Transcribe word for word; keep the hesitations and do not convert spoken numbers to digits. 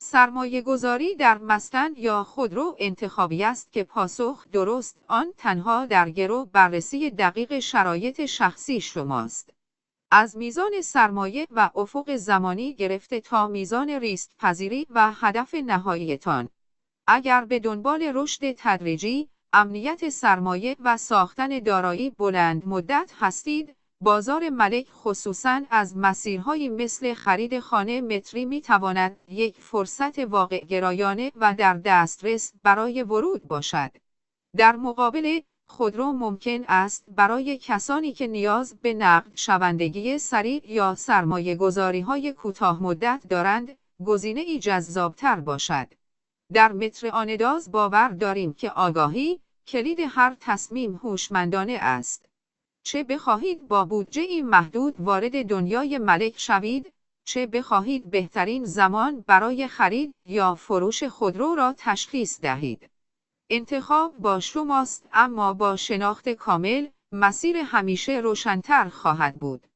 سرمایه‌گذاری در مسکن یا خودرو انتخابی است که پاسخ درست آن تنها در گرو بررسی دقیق شرایط شخصی شماست. از میزان سرمایه و افق زمانی گرفته تا میزان ریسک پذیری و هدف نهاییتان. اگر به دنبال رشد تدریجی، امنیت سرمایه و ساختن دارایی بلند مدت هستید، بازار ملک خصوصاً از مسیرهایی مثل خرید خانه متری می تواند یک فرصت واقع گرایانه و در دسترس برای ورود باشد. در مقابل، خودرو ممکن است برای کسانی که نیاز به نقد شوندگی سریع یا سرمایه گذاری‌های کوتاه مدت دارند، گزینه‌ای جذابتر باشد. در متر آنداز باور داریم که آگاهی، کلید هر تصمیم هوشمندانه است. چه بخواهید با بودجه‌ای محدود وارد دنیای ملک شوید، چه بخواهید بهترین زمان برای خرید یا فروش خودرو را تشخیص دهید. انتخاب با شماست، اما با شناخت کامل، مسیر همیشه روشن‌تر خواهد بود.